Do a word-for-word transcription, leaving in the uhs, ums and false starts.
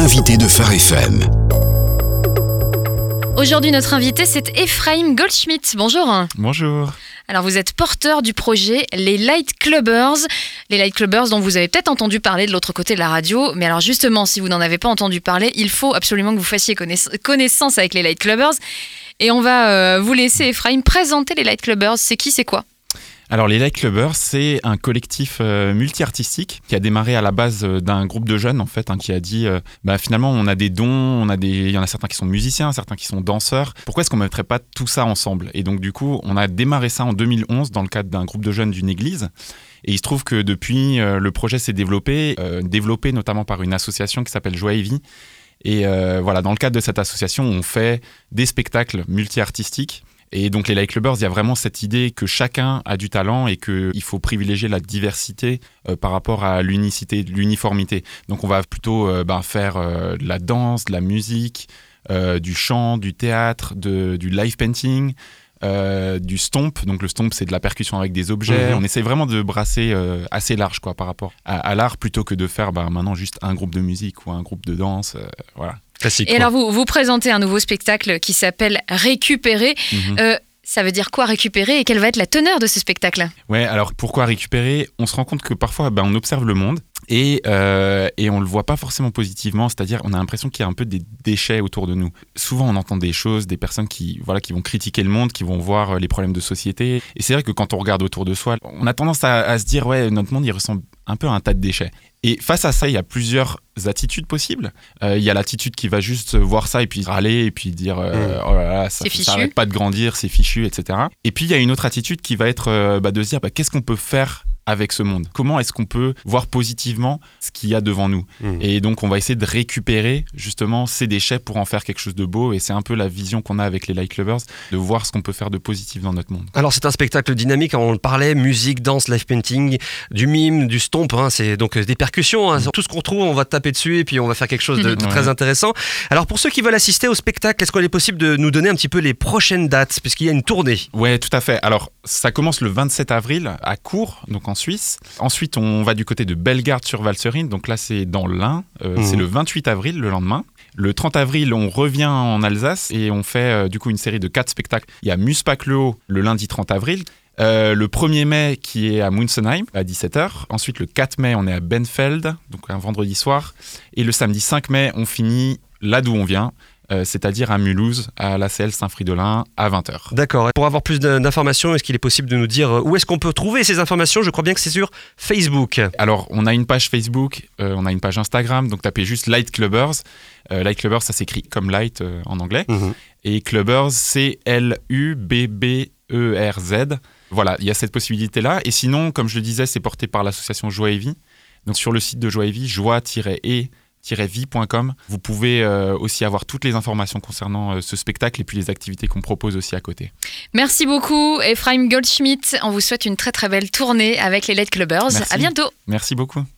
L'invité de Phare F M. Aujourd'hui, notre invité, c'est Ephraim Goldschmidt. Bonjour. Bonjour. Alors, vous êtes porteur du projet Les Light Clubbers. Les Light Clubbers dont vous avez peut-être entendu parler de l'autre côté de la radio. Mais alors, justement, si vous n'en avez pas entendu parler, il faut absolument que vous fassiez connaiss- connaissance avec les Light Clubbers. Et on va euh, vous laisser, Ephraim, présenter les Light Clubbers. C'est qui, c'est quoi ? Alors les Light Clubbers, c'est un collectif euh, multi-artistique qui a démarré à la base euh, d'un groupe de jeunes en fait, hein, qui a dit euh, bah, finalement on a des dons, on a des, il y en a certains qui sont musiciens, certains qui sont danseurs. Pourquoi est-ce qu'on ne mettrait pas tout ça ensemble ? Et donc du coup, on a démarré ça en deux mille onze dans le cadre d'un groupe de jeunes d'une église. Et il se trouve que depuis, euh, le projet s'est développé, euh, développé notamment par une association qui s'appelle Joie et Vie. Et euh, voilà, dans le cadre de cette association, on fait des spectacles multi-artistiques. Et donc les Light Clubbers, il y a vraiment cette idée que chacun a du talent et qu'il faut privilégier la diversité euh, par rapport à l'unicité, l'uniformité. Donc on va plutôt euh, ben, faire euh, de la danse, de la musique, euh, du chant, du théâtre, de, du live painting, euh, du stomp. Donc le stomp, c'est de la percussion avec des objets. Mmh. On essaie vraiment de brasser euh, assez large quoi, par rapport à, à l'art plutôt que de faire ben, maintenant juste un groupe de musique ou un groupe de danse. Euh, voilà. Classique, et quoi. Alors, vous, vous présentez un nouveau spectacle qui s'appelle Récupérer. Mmh. Euh, ça veut dire quoi récupérer et quelle va être la teneur de ce spectacle ? Ouais, alors pourquoi récupérer ? On se rend compte que parfois, ben, on observe le monde et, euh, et on le voit pas forcément positivement, c'est-à-dire on a l'impression qu'il y a un peu des déchets autour de nous. Souvent, on entend des choses, des personnes qui, voilà, qui vont critiquer le monde, qui vont voir les problèmes de société. Et c'est vrai que quand on regarde autour de soi, on a tendance à, à se dire, ouais, notre monde, il ressemble un peu à un tas de déchets. Et face à ça, il y a plusieurs attitudes possibles. Euh, il y a l'attitude qui va juste voir ça et puis râler et puis dire euh, mmh. oh là là, ça n'arrête pas de grandir, c'est fichu, et cetera. Et puis il y a une autre attitude qui va être euh, bah, de se dire bah, qu'est-ce qu'on peut faire avec ce monde ? Comment est-ce qu'on peut voir positivement ce qu'il y a devant nous ? Mmh. Et donc, on va essayer de récupérer justement ces déchets pour en faire quelque chose de beau. Et c'est un peu la vision qu'on a avec les Light Clubbers, de voir ce qu'on peut faire de positif dans notre monde. Alors, c'est un spectacle dynamique, on le parlait, musique, danse, live painting, du mime, du stomp, hein, c'est donc des percussions. Hein, mmh. Tout ce qu'on trouve, on va taper dessus et puis on va faire quelque chose de, de ouais. très intéressant. Alors, pour ceux qui veulent assister au spectacle, est-ce qu'il est possible de nous donner un petit peu les prochaines dates, puisqu'il y a une tournée ? Ouais, tout à fait. Alors, ça commence le vingt-sept avril à Cours, donc en Suisse. Ensuite, on va du côté de Bellegarde-sur-Valserine. Donc là, c'est dans l'Ain. Euh, mmh. C'est le vingt-huit avril, le lendemain. Le trente avril, on revient en Alsace et on fait euh, du coup une série de quatre spectacles. Il y a Muspac-le-Haut le lundi trente avril. Euh, le premier mai qui est à Munzenheim à dix-sept heures. Ensuite, le quatre mai, on est à Benfeld, donc un vendredi soir. Et le samedi cinq mai, on finit là d'où on vient. Euh, c'est-à-dire à Mulhouse, à l'A C L Saint-Fridolin, à vingt heures. D'accord. Pour avoir plus d'informations, est-ce qu'il est possible de nous dire où est-ce qu'on peut trouver ces informations ? Je crois bien que c'est sur Facebook. Alors, on a une page Facebook, euh, on a une page Instagram, donc tapez juste Light Clubbers. Euh, Light Clubbers, ça s'écrit comme Light euh, en anglais. Mm-hmm. Et Clubbers, c'est L U B B E R Z. Voilà, il y a cette possibilité-là. Et sinon, comme je le disais, c'est porté par l'association Joie et Vie. Donc, sur le site de Joie et Vie, joie-et vie point com. Vous pouvez euh, aussi avoir toutes les informations concernant euh, ce spectacle et puis les activités qu'on propose aussi à côté. Merci beaucoup Ephraim Goldschmidt. On vous souhaite une très très belle tournée avec les Light Clubbers. Merci. À bientôt. Merci beaucoup.